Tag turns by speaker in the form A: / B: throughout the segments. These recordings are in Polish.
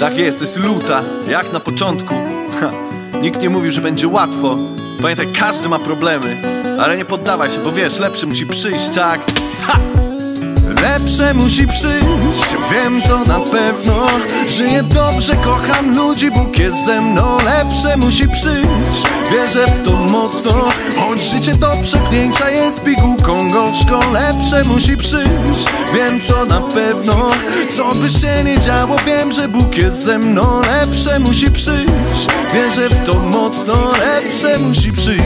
A: Tak jest, to jest luta, jak na początku. Nikt nie mówił, że będzie łatwo. Pamiętaj, każdy ma problemy, ale nie poddawaj się, bo wiesz, lepszy musi przyjść, tak? Lepsze musi przyjść, wiem to na pewno. Żyję dobrze, kocham ludzi, Bóg jest ze mną. Lepsze musi przyjść, wierzę w to mocno. Choć życie do przeklęcia jest pigułką gorzką. Lepsze musi przyjść, wiem to na pewno. Co by się nie działo, wiem, że Bóg jest ze mną. Lepsze musi przyjść, wierzę w to mocno. Lepsze musi przyjść.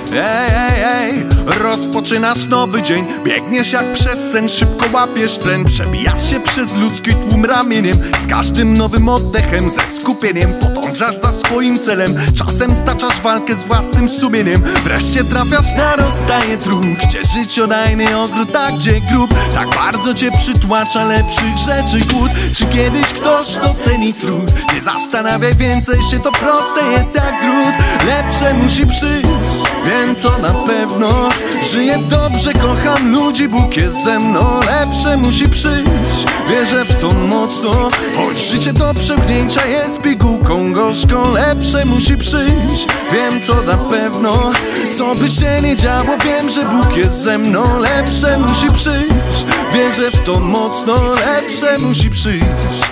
A: Rozpoczynasz nowy dzień, biegniesz jak przez sen, szybko łapiesz tlen. Przebijasz się przez ludzki tłum ramieniem, z każdym nowym oddechem, ze skupieniem podążasz za swoim celem. Czasem staczasz walkę z własnym sumieniem. Wreszcie trafiasz na rozstaje dróg, gdzie życiodajny ogród, a gdzie grób. Tak bardzo cię przytłacza lepszych rzeczy głód. Czy kiedyś ktoś doceni trud? Nie zastanawiaj więcej się, to proste jest jak drut. Lepsze musi przyjść, wiem to na pewno. Żyję dobrze, kocham ludzi, Bóg jest ze mną. Lepsze musi przyjść, wierzę w to mocno. Choć życie do przełknięcia jest pigułką gorzką. Lepsze musi przyjść, wiem to na pewno. Co by się nie działo, wiem, że Bóg jest ze mną. Lepsze musi przyjść, wierzę w to mocno. Lepsze musi przyjść.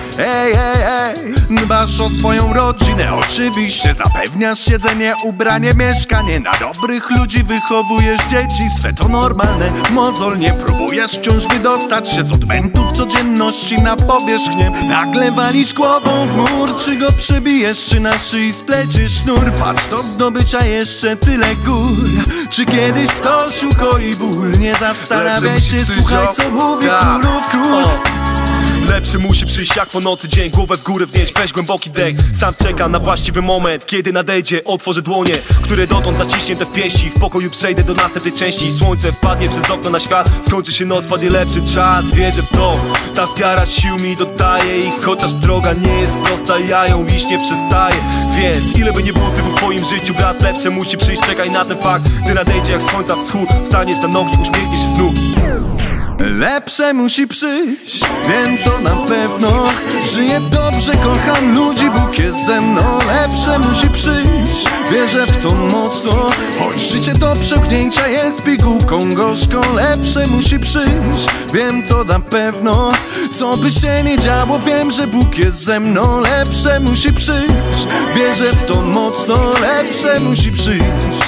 A: Dbasz o swoją rodzinę, oczywiście. Zapewniasz jedzenie, ubranie, mieszkanie. Na dobrych ludzi wychowujesz dzieci swe, to normalne. Mozolnie próbujesz wciąż wydostać się z odmętów codzienności na powierzchnię. Nagle walisz głową w mur, czy go przebijesz, czy na szyi splecisz sznur. Patrz do zdobycia jeszcze tyle gór. Czy kiedyś ktoś ukoi ból? Nie zastanawiaj się, słuchaj co mówi królów król.
B: Lepszy musi przyjść jak po nocy dzień. Głowę w górę wznieść, weź głęboki dech. Sam czekam na właściwy moment, kiedy nadejdzie. Otworzę dłonie, które dotąd zaciśnięte w pięści. W pokoju przejdę do następnej części. Słońce wpadnie przez okno na świat. Skończy się noc, wpadnie lepszy czas. Wierzę w to, ta wiara sił mi dodaje. I chociaż droga nie jest prosta, ja ją iść nie przestaję. Więc ile by nie było syfu w twoim życiu, brat, lepsze musi przyjść. Czekaj na ten fakt, gdy nadejdzie jak słońca wschód. Wstaniesz na nogi, uśmiechniesz się znów.
A: Lepsze musi przyjść, wiem to na pewno. Żyję dobrze, kocham ludzi, Bóg jest ze mną. Lepsze musi przyjść, wierzę w to mocno. Choć życie do przełknięcia jest pigułką gorzką. Lepsze musi przyjść, wiem to na pewno. Co by się nie działo, wiem, że Bóg jest ze mną. Lepsze musi przyjść, wierzę w to mocno. Lepsze musi przyjść.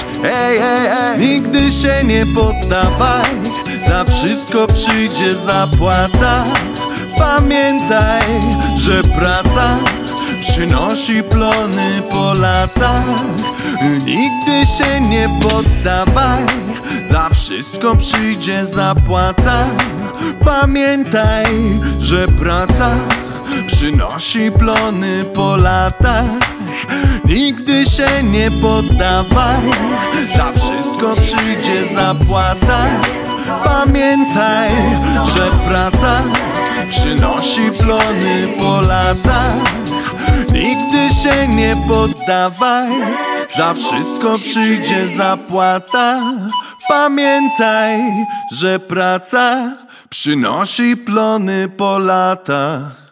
A: Nigdy się nie poddawaj, za wszystko przyjdzie zapłata. Pamiętaj, że praca przynosi plony po latach. Nigdy się nie poddawaj, za wszystko przyjdzie zapłata. Pamiętaj, że praca przynosi plony po latach. Nigdy się nie poddawaj, za wszystko przyjdzie zapłata. Pamiętaj, że praca przynosi plony po latach. Nigdy się nie poddawaj, za wszystko przyjdzie zapłata. Pamiętaj, że praca przynosi plony po latach.